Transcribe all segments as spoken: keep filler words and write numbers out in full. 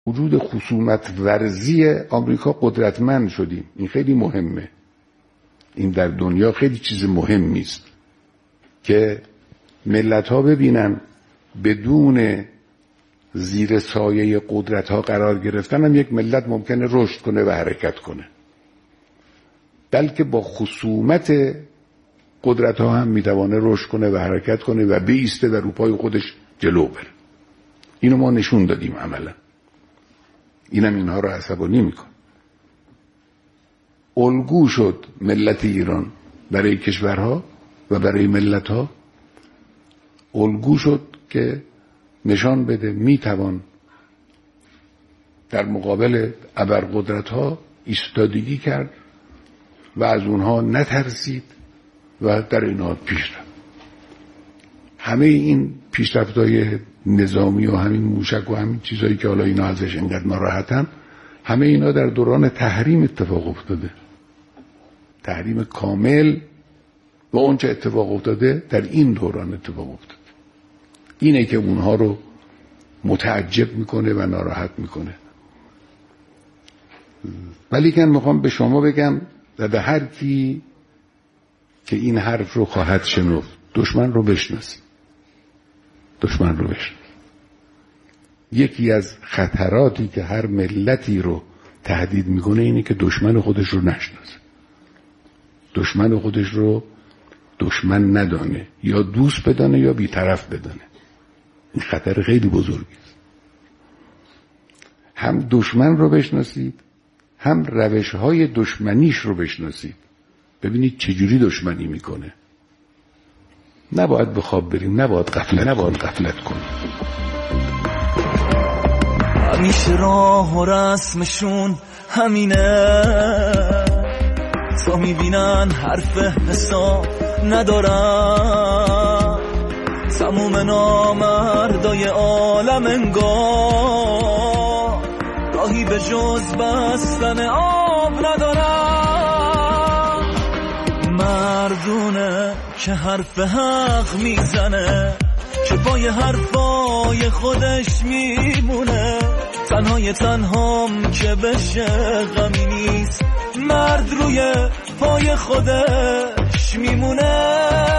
وجود خصومت ورزی آمریکا قدرتمند شدیم. این خیلی مهمه. این در دنیا خیلی چیز مهمی است که ملت‌ها ببینن بدون زیر سایه قدرت‌ها قرار گرفتن هم یک ملت ممکنه رشد کنه و حرکت کنه، بلکه با خصومت قدرت‌ها هم میتوانه رشد کنه و حرکت کنه و بایسته و رو پای خودش جلو بره. اینو ما نشون دادیم عملا. اینم اینها رو عصبانی میکنه. الگو شد ملت ایران برای کشورها و برای ملت‌ها. الگو شد که نشان بده میتوان در مقابل ابرقدرت‌ها ایستادگی کرد و از اونها نترسید و در اینها پیش رفت. همه این پیشرفت‌های نظامی و همین موشک و همین چیزایی که حالا اینا ازش انقدر ناراحتن، همه اینا در دوران تحریم اتفاق افتاده. تحریم کامل و اون چه اتفاق افتاده در این دوران اتفاق افتاده. اینه که اونها رو متعجب میکنه و ناراحت میکنه. ولی که میخوام به شما بگم و به هر کی که این حرف رو خواهد شنفت، دشمن رو بشناسید. دشمن رو بشناسید. یکی از خطراتی که هر ملتی رو تهدید میکنه اینه که دشمن خودش رو نشناسه. دشمن خودش رو دشمن ندانه، یا دوست بدانه یا بی‌طرف بدانه. این خطر خیلی بزرگی است. هم دشمن رو بشناسید، هم روش‌های دشمنیش رو بشناسید. ببینید چجوری دشمنی میکنه. نباید به خواب بریم، نباید غفلت نباید غفلت کنیم. همیشه راه و رسمشون همینه، تا میبینن حرف حساب ندارن، تموم نامردای عالم انگار راهی به جز بستن آب ندارن. مردونه که حرف حق میزنه، که پای حرفای خودش میمونه، تنهای تنهام که بشه غمی نیست، مرد روی پای خودش میمونه.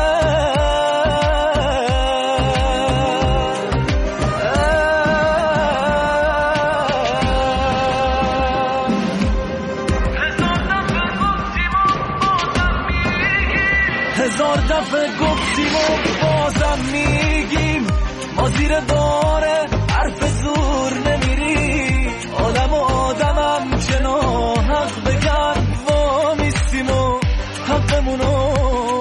هزار دفعه گفتیم و بازم میگیم، ما زیر بار حرف زور نمیریم. آدم و آدمم چنا حق بگن وا میستیم و حقمونو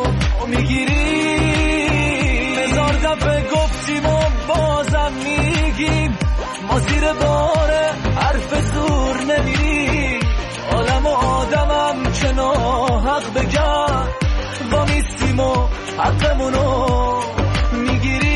میگیریم. هزار دفعه گفتیم و بازم میگیم، ما زیر بار حرف زور نمیریم. آدم و آدمم چنا حق بگن وا میستیم و حقمونو میگیریم.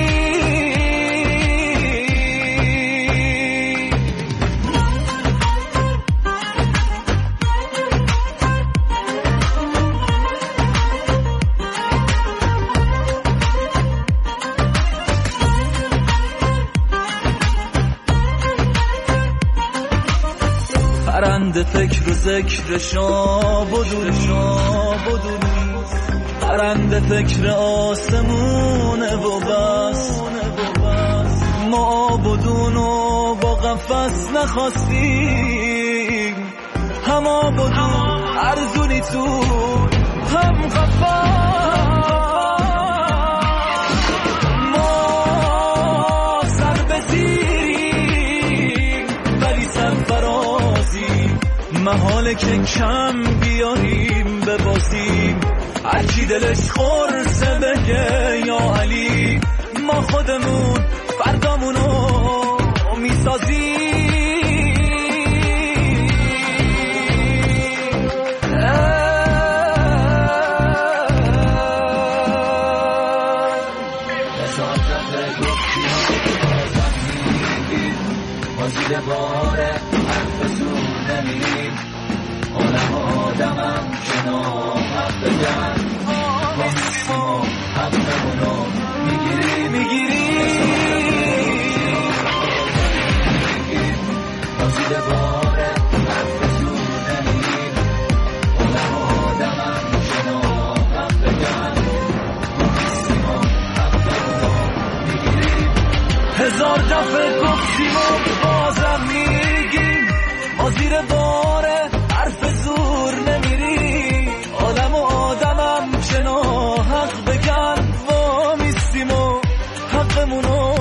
پرنده فکر و ذکر شاب و دور، پرنده فکر آسمونه و بس. ما آبودونو با قفس نخواستیم، هم آبودون ارزونی تو هم قفس. ما سر بزیریم ولی سرفرازیم، محاله که کم بیاریم ببازیم. هرچی دلش خورسه بگه یا علی، ما خودمون فردامونو میسازیم. هزار دفعه گفتیم بازم میگیم، ما زیر بار حرف زور نمیریم. آدم و آدمم چنا حق بگن وا میستیم و حقمونو میگیریم. ما زیر بار حرف زور نمیریم آدم و آدمم شناهم بگن ما نیستیم و حقمونو میگیریم هزار دفعه گفتیم و بازم میگیم ما زیر بار حرف زور نمیریم آدم و آدمم شنا حق بگن وا میستیم و حقمونو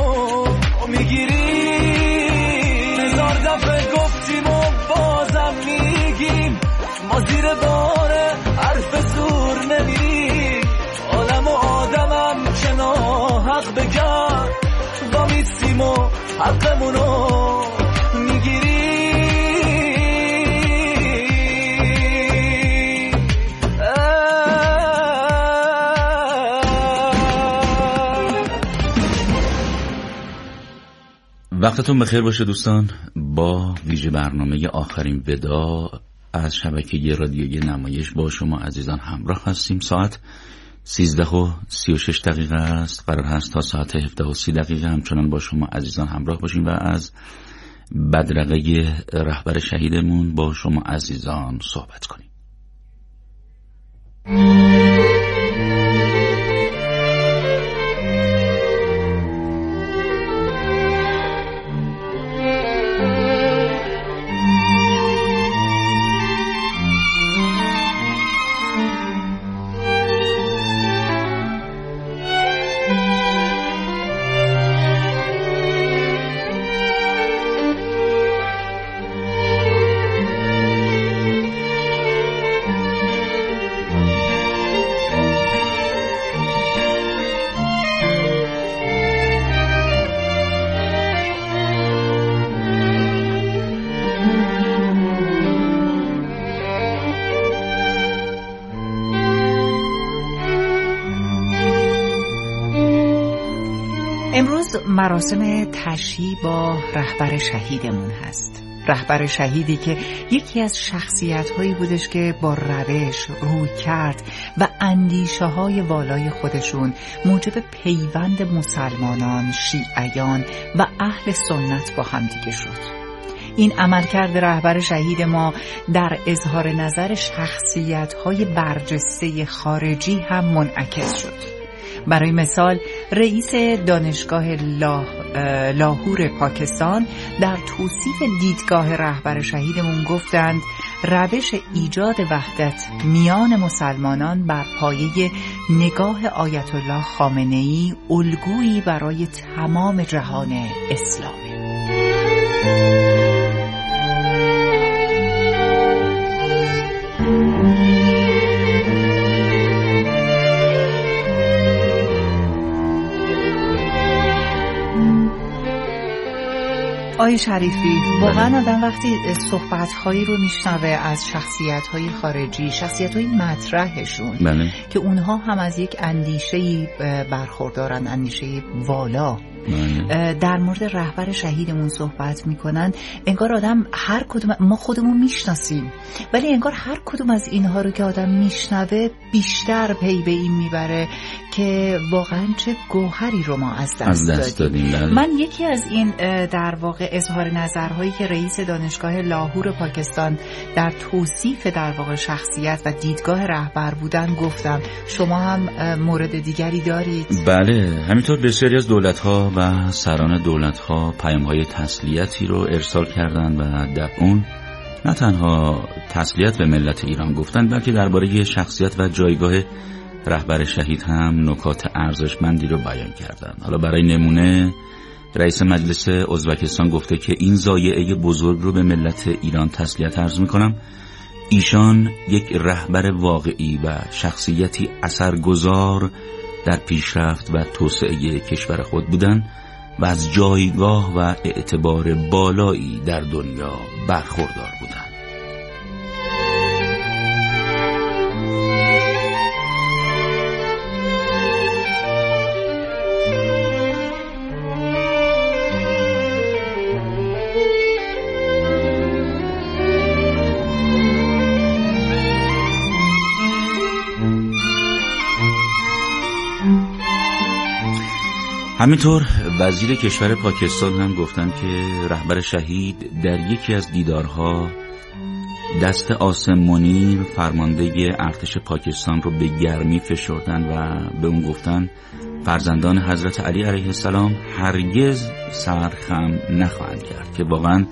میگیریم هزار دفعه گفتیم و بازم میگیم ما زیر بار حرف زور نمیریم آدم و آدمم شنا حق بگن وا میستیم و حقمونو میگیریم وقتتون بخیر باشه دوستان. با ویژه برنامه آخرین ودا از شبکه رادیویی نمایش با شما عزیزان همراه هستیم. ساعت سیزده و سی و شش دقیقه است. قرار هست تا ساعت هفده و سی دقیقه همچنان با شما عزیزان همراه باشیم و از بدرقه رهبر شهیدمون با شما عزیزان صحبت کنیم. امروز مراسم تشییع با رهبر شهیدمون هست. رهبر شهیدی که یکی از شخصیت‌هایی بودش که با روش، رویکرد و اندیشه‌های والای خودشون موجب پیوند مسلمانان، شیعیان و اهل سنت با هم دیگه شد. این عملکرد رهبر شهید ما در اظهار نظر شخصیت‌های برجسته خارجی هم منعکس شد. برای مثال رئیس دانشگاه لا... لاهور پاکستان در توصیف دیدگاه رهبر شهیدمون گفتند روش ایجاد وحدت میان مسلمانان بر پایه نگاه آیت الله خامنه‌ای الگویی برای تمام جهان اسلامی. آقای شریفی، واقعا آدم وقتی صحبت‌هایی رو میشنوه از شخصیت‌های خارجی، شخصیت‌های مطرحشون، بله، که اونها هم از یک اندیشه‌ای برخوردارن، اندیشه والا، بله، در مورد رهبر شهیدمون صحبت میکنن، انگار آدم هر کدوم، ما خودمون میشناسیم ولی انگار هر کدوم از اینها رو که آدم میشنوه بیشتر پی به این میبره که واقعا چه گوهری رو ما از دست, از دست دادیم. دادیم. من یکی از این در واقع اظهار نظرهایی که رئیس دانشگاه لاهور پاکستان در توصیف در واقع شخصیت و دیدگاه رهبر بودن گفتم. شما هم مورد دیگری دارید؟ بله، همینطور بسیاری از دولت‌ها و سران دولت‌ها پیام‌های تسلیتی رو ارسال کردند و در اون نه تنها تسلیت به ملت ایران گفتند بلکه درباره شخصیت و جایگاه رهبر شهید هم نکات ارزشمندی رو بیان کردند. حالا برای نمونه رئیس مجلس ازبکستان گفته که این ضایعه بزرگ رو به ملت ایران تسلیت عرض می‌کنم. ایشان یک رهبر واقعی و شخصیتی اثرگذار در پیشرفت و توسعه کشور خود بودند و از جایگاه و اعتبار بالایی در دنیا برخوردار بودند. همینطور وزیر کشور پاکستان هم گفتن که رهبر شهید در یکی از دیدارها دست عاصم منیر فرمانده ارتش پاکستان رو به گرمی فشردن و به اون گفتن فرزندان حضرت علی علیه السلام هرگز سر خم نخواهند کرد، که واقعا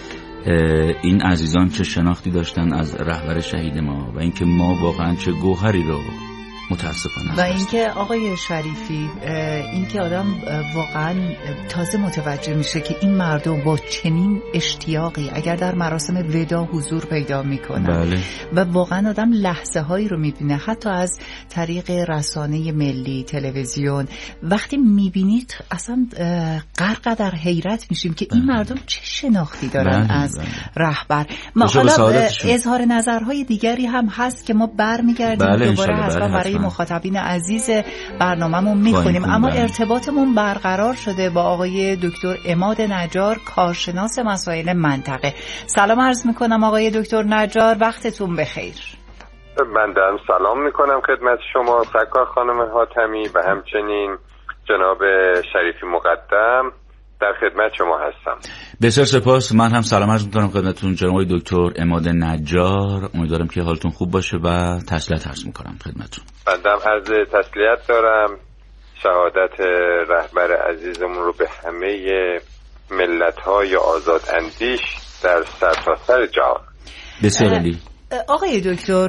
این عزیزان چه شناختی داشتن از رهبر شهید ما و اینکه ما واقعا چه گوهری رو متاسفانه و اینکه آقای شریفی اینکه آدم واقعا تازه متوجه میشه که این مردم با چنین اشتیاقی اگر در مراسم ودا حضور پیدا میکنن بله. و واقعا آدم لحظه هایی رو میبینه حتی از طریق رسانه ملی تلویزیون، وقتی میبینید اصلا غرق در حیرت میشیم که این مردم چه شناختی دارن بله. از بله. رهبر. ما حالا اظهار نظرهای دیگری هم هست که ما برمیگردیم بله دوباره حتما برای مخاطبین عزیز برنامه‌مون میخونیم، اما بله. ارتباطمون برقرار شده با آقای دکتر عماد نجار، کارشناس مسائل منطقه. سلام عرض میکنم آقای دکتر نجار، وقتتون بخیر. من دارم سلام میکنم خدمت شما سرکار خانم حاتمی و همچنین جناب شریفی مقدم، در خدمت شما هستم. بسیار سپاس. من هم سلام عرض میکنم خدمتتون جناب دکتر عماد نجار. امیدوارم که حالتون خوب باشه و تسلیت عرض میکنم خدمتتون. بنده عرض تسلیت دارم. شهادت رهبر عزیزمون رو به همه ملت‌های آزاد اندیش در سرتاسر جهان. بسیار عالی. آقای دکتر،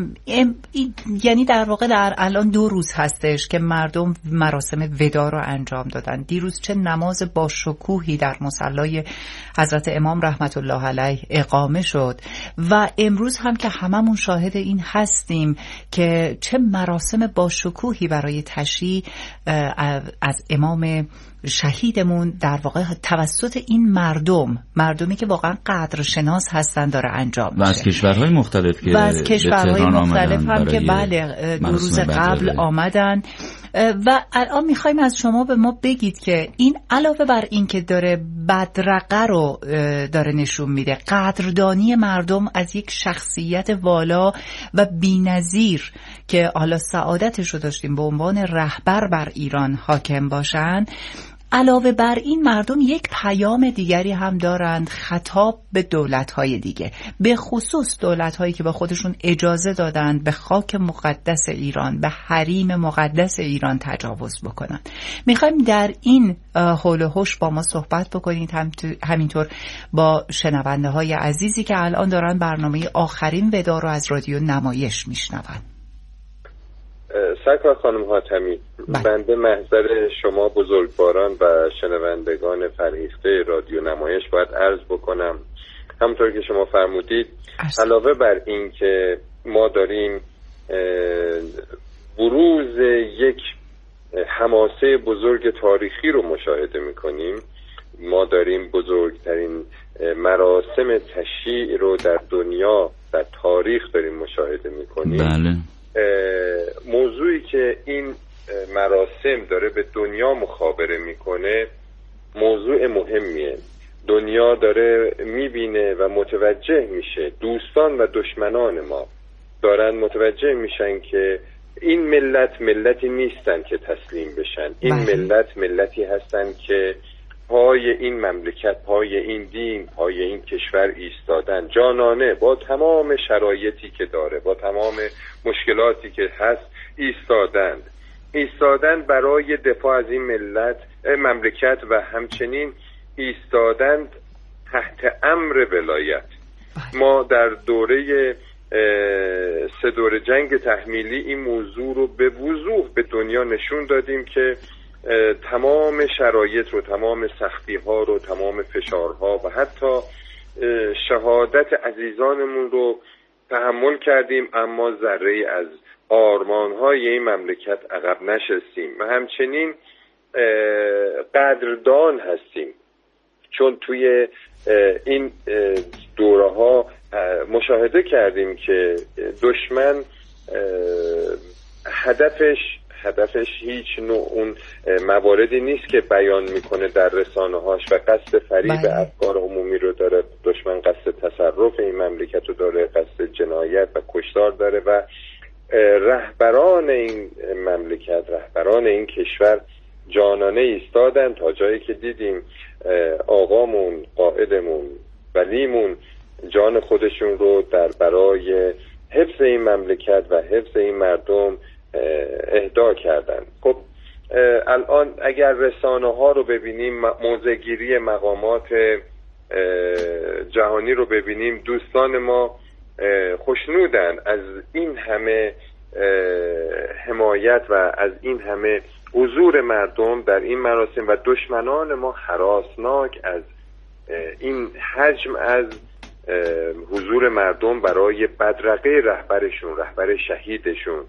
یعنی در واقع در الان دو روز هستش که مردم مراسم ودا رو انجام دادن. دیروز چه نماز با شکوهی در مصلی حضرت امام رحمت الله علیه اقامه شد و امروز هم که هممون شاهد این هستیم که چه مراسم با شکوهی برای تشییع از امام شهیدمون در واقع توسط این مردم مردمی که واقعا قدرشناس هستن داره انجام میشه. و از کشورهای مختلف که و از کشورهای مختلف هم که بله دو روز قبل آمدن و الان میخوایم از شما به ما بگید که این علاوه بر این که داره بدرقه رو داره نشون میده، قدردانی مردم از یک شخصیت والا و بی‌نظیر که حالا سعادتش رو داشتیم به عنوان رهبر بر ایران حاکم باشن، علاوه بر این مردم یک پیام دیگری هم دارند، خطاب به دولت‌های دیگه، به خصوص دولت‌هایی که به خودشون اجازه دادند به خاک مقدس ایران، به حریم مقدس ایران تجاوز بکنن. میخوایم در این حول و حوش با ما صحبت بکنید، همینطور با شنونده های عزیزی که الان دارن برنامه آخرین ودا رو از رادیو نمایش میشنون. سرکار خانم حاتمی، بنده محضر شما بزرگواران و شنوندگان فرهیخته رادیو نمایش باید عرض بکنم همونطور که شما فرمودید، علاوه بر این که ما داریم بروز یک حماسه بزرگ تاریخی رو مشاهده میکنیم، ما داریم بزرگترین مراسم تشییع رو در دنیا در تاریخ داریم مشاهده میکنیم. بله. موضوعی که این مراسم داره به دنیا مخابره میکنه موضوع مهمیه. دنیا داره میبینه و متوجه میشه، دوستان و دشمنان ما دارن متوجه میشن که این ملت ملتی نیستن که تسلیم بشن. این ملت ملتی هستن که پای این مملکت، پای این دین، پای این کشور ایستادن، جانانه با تمام شرایطی که داره، با تمام مشکلاتی که هست ایستادن ایستادن برای دفاع از این ملت مملکت و همچنین ایستادن تحت امر ولایت. ما در دوره سه دوره جنگ تحمیلی این موضوع رو به وضوح به دنیا نشون دادیم که تمام شرایط رو، تمام سختی ها رو، تمام فشارها و حتی شهادت عزیزانمون رو تحمل کردیم، اما ذره از آرمان های این مملکت عقب نشستیم و همچنین قدردان هستیم، چون توی این دوره ها مشاهده کردیم که دشمن هدفش هدفش هیچ نوع اون مواردی نیست که بیان میکنه در رسانه هاش و قصد فریب افکار عمومی رو داره. دشمن قصد تصرف این مملکت رو داره، قصد جنایت و کشتار داره و رهبران این مملکت، رهبران این کشور جانانه ایستادن تا جایی که دیدیم آقامون، قائدمون، ولیمون جان خودشون رو در برای حفظ این مملکت و حفظ این مردم اهدا کردن. خب الان اگر رسانه ها رو ببینیم، موضع‌گیری مقامات جهانی رو ببینیم، دوستان ما خوشنودن از این همه حمایت و از این همه حضور مردم در این مراسم و دشمنان ما هراسناک از این حجم از حضور مردم برای بدرقه رهبرشون، رهبر شهیدشون.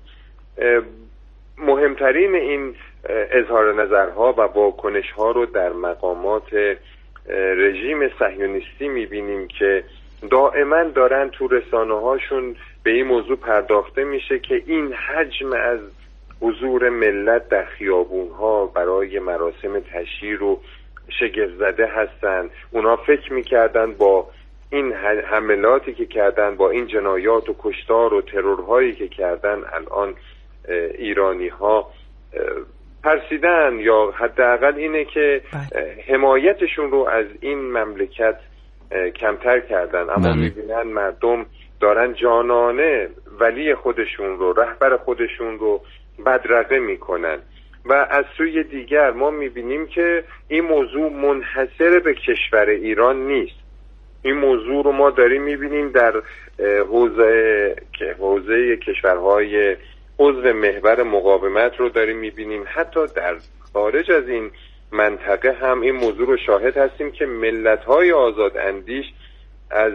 مهمترین این اظهار نظرها و واکنش‌ها رو در مقامات رژیم صهیونیستی می‌بینیم که دائما دارن تو رسانه‌هاشون به این موضوع پرداخته میشه که این حجم از حضور ملت در خیابون‌ها برای مراسم تشییع رو شگفت زده هستن. اونا فکر می‌کردن با این حملاتی که کردن، با این جنایات و کشتار و ترورهایی که کردن، الان ایرانی‌ها ترسیدن یا حداقل اینه که حمایتشون رو از این مملکت کمتر کردن، اما می‌بینن مردم دارن جانانه ولی خودشون رو، رهبر خودشون رو بدرقه میکنن. و از سوی دیگر ما می‌بینیم که این موضوع منحصر به کشور ایران نیست. این موضوع رو ما داریم می‌بینیم در حوزه حوزه کشورهای عضو محور مقاومت رو داریم می‌بینیم. حتی در خارج از این منطقه هم این موضوع رو شاهد هستیم که ملت‌های آزاداندیش از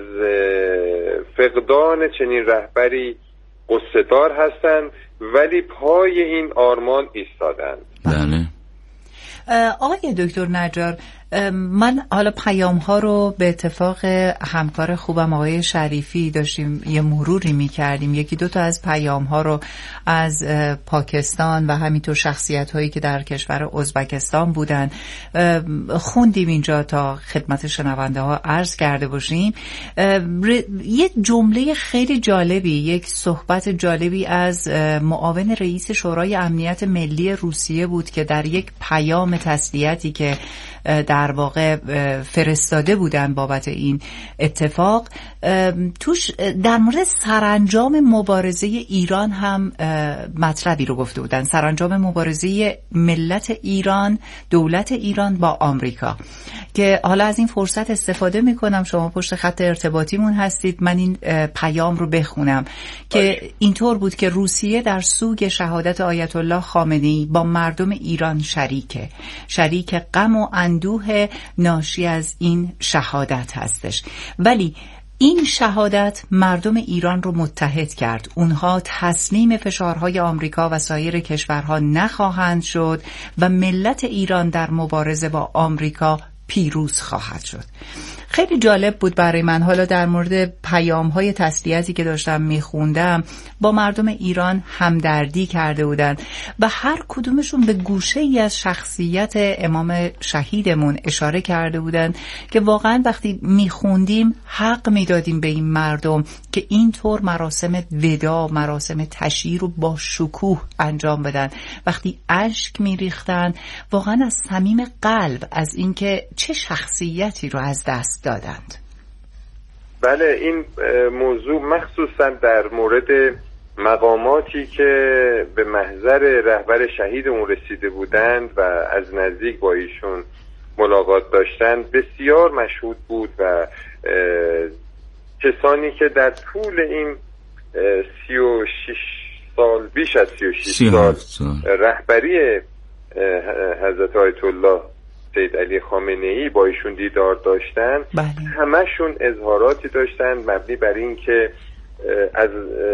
فقدان چنین رهبری قصه‌دار هستند ولی پای این آرمان ایستادند. بله. آقای دکتر نجار، من حالا پیام ها رو به اتفاق همکار خوبم آقای شریفی داشتیم یه مروری می کردیم. یکی دو تا از پیام ها رو از پاکستان و همینطور شخصیت هایی که در کشور ازبکستان بودن خوندیم اینجا تا خدمت شنونده ها عرض کرده باشیم. یه جمله خیلی جالبی، یک صحبت جالبی از معاون رئیس شورای امنیت ملی روسیه بود که در یک پیام تسلیتی که در واقع فرستاده بودن بابت این اتفاق، توش در مورد سرانجام مبارزه ایران هم مطلبی رو گفته بودن، سرانجام مبارزه ملت ایران، دولت ایران با آمریکا، که حالا از این فرصت استفاده میکنم، شما پشت خط ارتباطیمون هستید، من این پیام رو بخونم که اینطور بود که روسیه در سوگ شهادت آیت الله خامنه‌ای با مردم ایران شریکه، شریک غم و اندوه ناشی از این شهادت هستش، ولی این شهادت مردم ایران رو متحد کرد. اونها تسلیم فشارهای آمریکا و سایر کشورها نخواهند شد و ملت ایران در مبارزه با آمریکا پیروز خواهد شد. خیلی جالب بود برای من. حالا در مورد پیام‌های تسلیتی که داشتم میخوندم، با مردم ایران همدردی کرده بودن و هر کدومشون به گوشه‌ای از شخصیت امام شهیدمون اشاره کرده بودن که واقعا وقتی میخوندیم حق میدادیم به این مردم که اینطور مراسم ودا، مراسم تشییع رو با شکوه انجام بدن. وقتی اشک میریختن واقعا از صمیم قلب از اینکه چه شخصیتی رو از دست دادند. بله، این موضوع مخصوصا در مورد مقاماتی که به محضر رهبر شهیدمون رسیده بودند و از نزدیک با ایشون ملاقات داشتند بسیار مشهود بود و کسانی که در طول این سی و شش سال، بیش از سی و شش سال رهبری حضرت آیت الله سید علی خامنه‌ای با ایشون دیدار داشتن، بله. همشون اظهاراتی داشتن مبنی بر این که از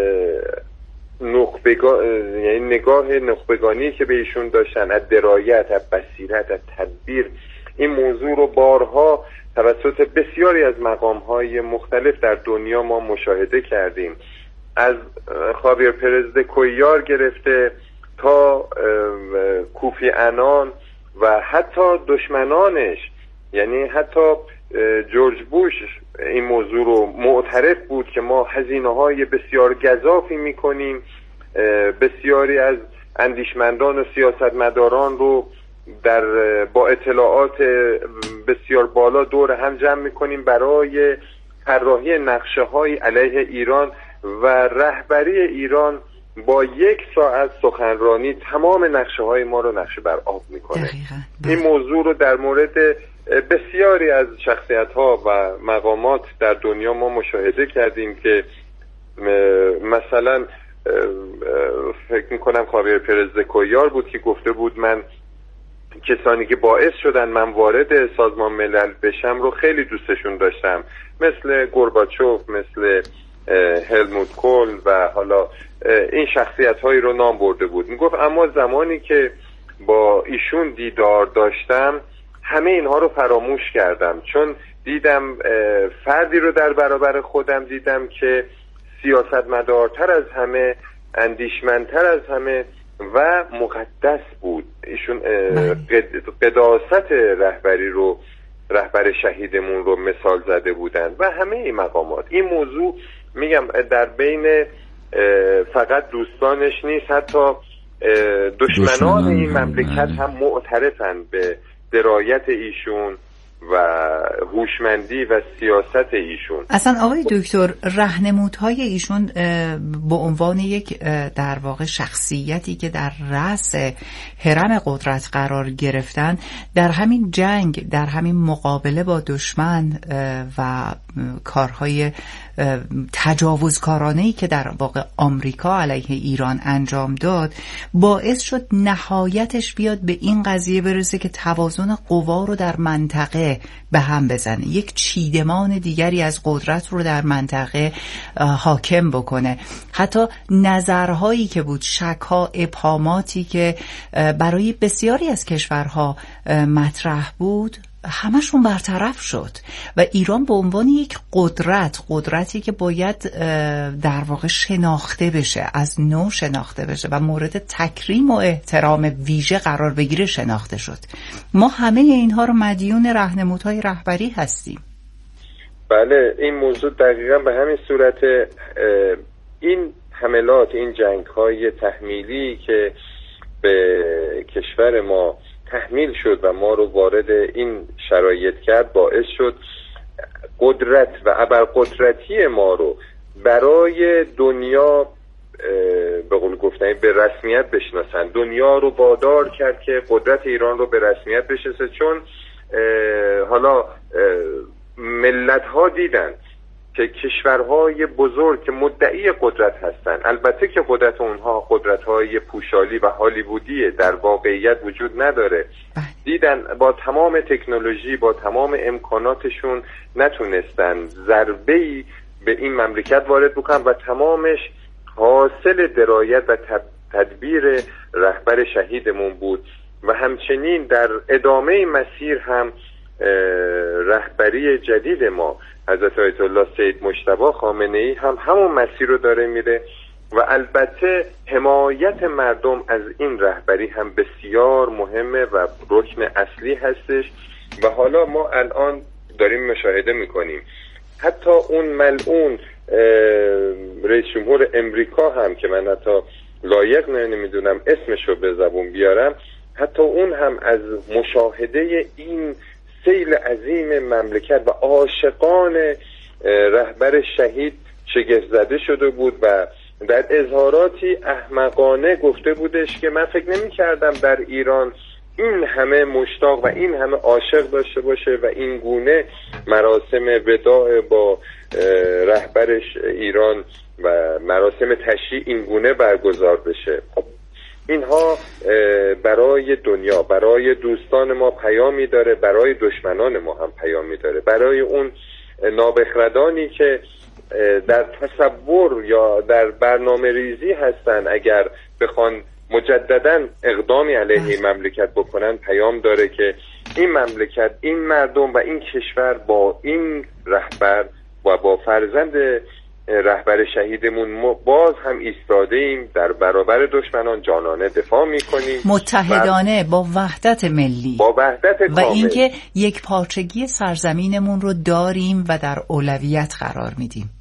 نخبگان، یعنی نگاه نخبگانی که به ایشون داشتن، از درایت، از بصیرت، از تدبیر، این موضوع رو بارها توسط بسیاری از مقام‌های مختلف در دنیا ما مشاهده کردیم. از خاویر پرز د کویار گرفته تا کوفی عنان و حتی دشمنانش، یعنی حتی جورج بوش این موضوع رو معترف بود که ما هزینه‌های بسیار گزافی می‌کنیم، بسیاری از اندیشمندان و سیاستمداران رو در با اطلاعات بسیار بالا دور هم جمع میکنیم برای طراحی نقشه‌های علیه ایران و رهبری ایران با یک ساعت سخنرانی تمام نقشه‌های ما رو نقشه بر آب میکنه. این موضوع رو در مورد بسیاری از شخصیت‌ها و مقامات در دنیا ما مشاهده کردیم که مثلا فکر میکنم خاویر پرز دکویار بود که گفته بود من کسانی که باعث شدن من وارد سازمان ملل بشم رو خیلی دوستشون داشتم، مثل گورباچوف، مثل هلموت کول و حالا این شخصیت هایی رو نام برده بود. میگفت اما زمانی که با ایشون دیدار داشتم همه اینها رو فراموش کردم، چون دیدم فردی رو در برابر خودم دیدم که سیاستمدارتر از همه، اندیشمندتر از همه و مقدس بود. ایشون قداست رهبری رو، رهبر شهیدمون رو مثال زده بودن و همه این مقامات. این موضوع میگم در بین فقط دوستانش نیست، حتی دشمنان این مملکت هم معترفن به درایت ایشون و هوشمندی و سیاست ایشون. اصلا آقای دکتر، راهنمودهای ایشون به عنوان یک در واقع شخصیتی که در رأس هرم قدرت قرار گرفتن، در همین جنگ، در همین مقابله با دشمن و کارهای تجاوزکارانه‌ای که در واقع آمریکا علیه ایران انجام داد، باعث شد نهایتش بیاد به این قضیه برسه که توازن قوا رو در منطقه به هم بزنه، یک چیدمان دیگری از قدرت رو در منطقه حاکم بکنه. حتی نظرهایی که بود، شک‌ها، ابهاماتی که برای بسیاری از کشورها مطرح بود، همشون برطرف شد و ایران به عنوان یک قدرت، قدرتی که باید در واقع شناخته بشه، از نو شناخته بشه و مورد تکریم و احترام ویژه قرار بگیره، شناخته شد. ما همه اینها رو مدیون راهنمودهای رهبری هستیم. بله، این موضوع دقیقا به همین صورت. این حملات، این جنگ‌های تحمیلی که به کشور ما تحمیل شد و ما رو وارد این شرایط کرد، باعث شد قدرت و ابرقدرتی ما رو برای دنیا به قول گفتن به رسمیت بشناسن. دنیا رو وادار کرد که قدرت ایران رو به رسمیت بشناسه، چون حالا ملت ها دیدن که کشورهای بزرگ که مدعی قدرت هستن، البته که قدرت اونها قدرت‌های پوشالی و هالیوودیه، در واقعیت وجود نداره، دیدن با تمام تکنولوژی، با تمام امکاناتشون نتونستن ضربه‌ای به این مملکت وارد بکنن و تمامش حاصل درایت و تدبیر رهبر شهیدمون بود. و همچنین در ادامه مسیر هم رهبری جدید ما حضرت آیت الله سید مجتبی خامنه‌ای هم همون مسیر رو داره میره و البته حمایت مردم از این رهبری هم بسیار مهمه و رکن اصلی هستش. و حالا ما الان داریم مشاهده میکنیم حتی اون ملعون رئیس جمهور امریکا هم که من حتی لایق نمیدونم اسمشو به زبون بیارم، حتی اون هم از مشاهده این سیل عظیم مملکت و عاشقان رهبر شهید شگفت زده شده بود و در اظهاراتی احمقانه گفته بودش که من فکر نمی کردم در ایران این همه مشتاق و این همه عاشق داشته باشه و این گونه مراسم وداع با رهبرش ایران و مراسم تشییع این گونه برگزار بشه. خب اینها برای دنیا، برای دوستان ما پیامی داره، برای دشمنان ما هم پیامی داره، برای اون نابخردانی که در تصور یا در برنامه ریزی هستن اگر بخوان مجددا اقدامی علیه این مملکت بکنن، پیام داره که این مملکت، این مردم و این کشور با این رهبر و با فرزند رهبر شهیدمون باز هم ایستاده ایم، در برابر دشمنان جانانه دفاع میکنیم، متحدانه با وحدت ملی، با وحدت و اینکه یک پارچگی سرزمینمون رو داریم و در اولویت قرار میدیم.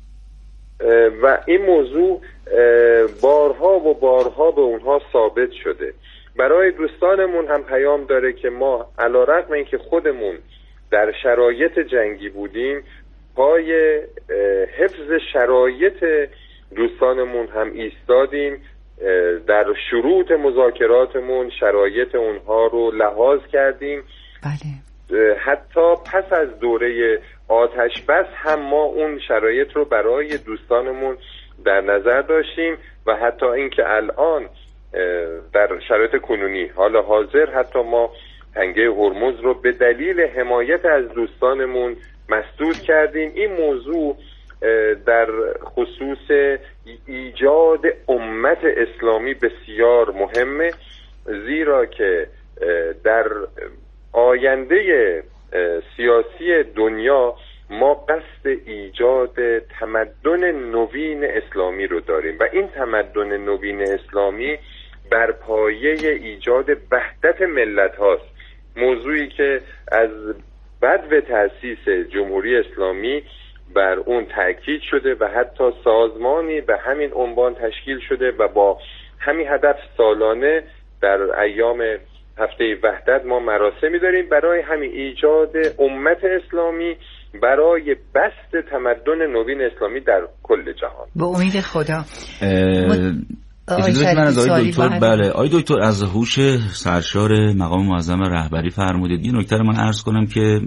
و این موضوع بارها و بارها به اونها ثابت شده برای دوستانمون هم پیام داره که ما علیرغم اینکه خودمون در شرایط جنگی بودیم، پای حفظ شرایط دوستانمون هم ایستادیم، در شروط مذاکراتمون شرایط اونها رو لحاظ کردیم. بله. حتی پس از دوره آتش بس هم ما اون شرایط رو برای دوستانمون در نظر داشتیم و حتی اینکه الان در شرایط کنونی حال حاضر حتی ما تنگه هرمز رو به دلیل حمایت از دوستانمون مسدود کردیم. این موضوع در خصوص ایجاد امت اسلامی بسیار مهمه، زیرا که در آینده سیاسی دنیا ما قصد ایجاد تمدن نوین اسلامی رو داریم و این تمدن نوین اسلامی بر پایه ایجاد وحدت ملت هاست، موضوعی که از بدو تأسیس جمهوری اسلامی بر اون تأکید شده و حتی سازمانی به همین عنوان تشکیل شده و با همین هدف سالانه در ایام هفته وحدت ما مراسمی داریم برای همین ایجاد امت اسلامی برای بسط تمدن نوین اسلامی در کل جهان. به امید خدا. اجازه من از آقای دکتر بله آقای دکتر از هوش سرشار مقام معظم رهبری فرمودید. این نکته رو من عرض کنم که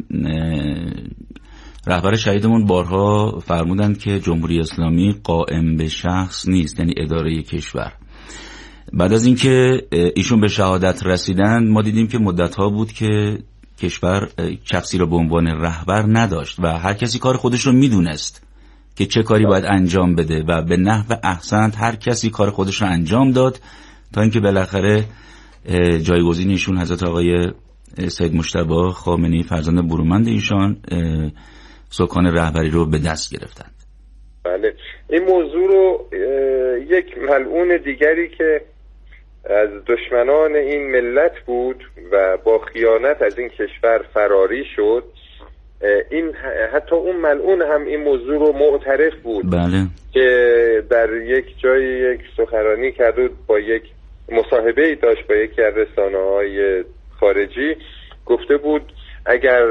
رهبر شهیدمون بارها فرمودند که جمهوری اسلامی قائم به شخص نیست، یعنی اداره کشور. بعد از اینکه ایشون به شهادت رسیدند ما دیدیم که مدت‌ها بود که کشور شخصی را به عنوان رهبر نداشت و هر کسی کار خودش رو میدونست که چه کاری باید انجام بده و به نحو احسن هر کسی کار خودش رو انجام داد تا اینکه بالاخره جایگزین ایشون حضرت آقای سید مجتبی خامنه‌ای فرزند برومند ایشان سکان رهبری رو به دست گرفتند. بله، این موضوع رو یک ملعون دیگری که از دشمنان این ملت بود و با خیانت از این کشور فراری شد، این حتی اون ملعون هم این موضوع رو معترف بود. بله. که در یک جای یک سخنرانی کرد با یک مصاحبه‌ای داشت با یکی از رسانه‌های خارجی، گفته بود اگر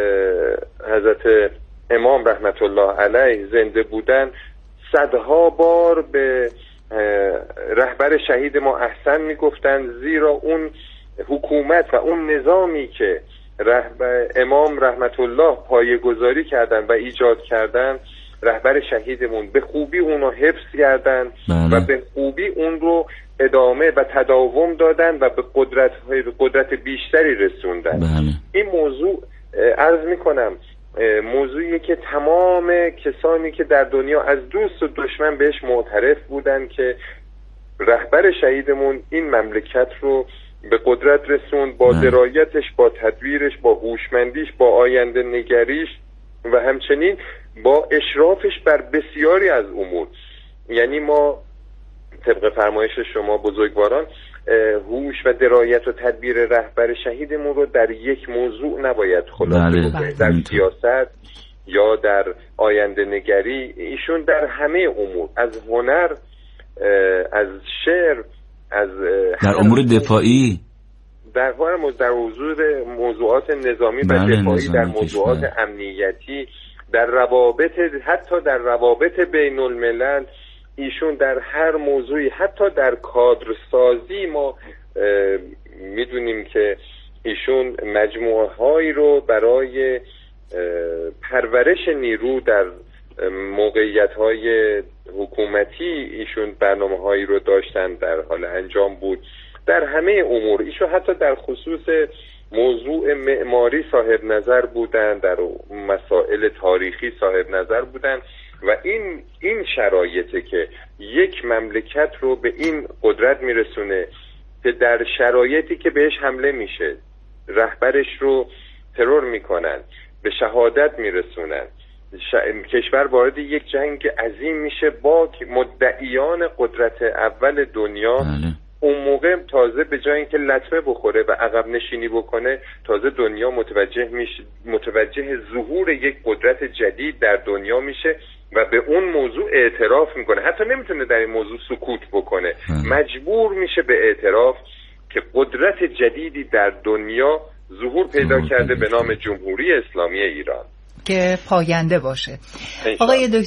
حضرت امام رحمت الله علیه زنده بودن صدها بار به رهبر شهید ما احسن میگفتن، زیرا اون حکومت و اون نظامی که رهبر امام رحمت الله پایه‌گذاری کردن و ایجاد کردن، رهبر شهیدمون به خوبی اونو حفظ کردن و به خوبی اون رو ادامه و تداوم دادن و به قدرت قدرت بیشتری رسوندن. بله. این موضوع عرض میکنم موضوعی که تمام کسانی که در دنیا از دوست و دشمن بهش معترف بودن که رهبر شهیدمون این مملکت رو به قدرت رسوند با درایتش، با تدبیرش، با هوشمندیش، با آینده نگریش و همچنین با اشرافش بر بسیاری از امور. یعنی ما طبق فرمایش شما بزرگواران هوش و درایت و تدبیر رهبر شهیدمون رو در یک موضوع نباید خلاصه کنیم، در سیاست یا در آینده نگری. ایشون در همه امور، از هنر، از شعر، از در امور دفاعی، در در حضور موضوعات نظامی و دفاعی، در موضوعات امنیتی، در روابط، حتی در روابط بین الملل، ایشون در هر موضوعی، حتی در کادرسازی ما میدونیم که ایشون مجموعه هایی رو برای پرورش نیرو در موقعیت های حکومتی ایشون برنامه هایی رو داشتن، در حال انجام بود. در همه امور ایشون حتی در خصوص موضوع معماری صاحب نظر بودن، در مسائل تاریخی صاحب نظر بودن و این این شرایطه که یک مملکت رو به این قدرت میرسونه که در شرایطی که بهش حمله میشه رهبرش رو ترور میکنن، به شهادت میرسونن، ش... کشور وارد یک جنگ عظیم میشه با مدعیان قدرت اول دنیا. بله. اون موقع تازه به جای اینکه لطمه بخوره و عقب نشینی بکنه، تازه دنیا متوجه میشه، متوجه ظهور یک قدرت جدید در دنیا میشه و به اون موضوع اعتراف میکنه. حتی نمیتونه در این موضوع سکوت بکنه، مجبور میشه به اعتراف که قدرت جدیدی در دنیا ظهور پیدا کرده به نام جمهوری اسلامی ایران که پاینده باشه. آقای دکتر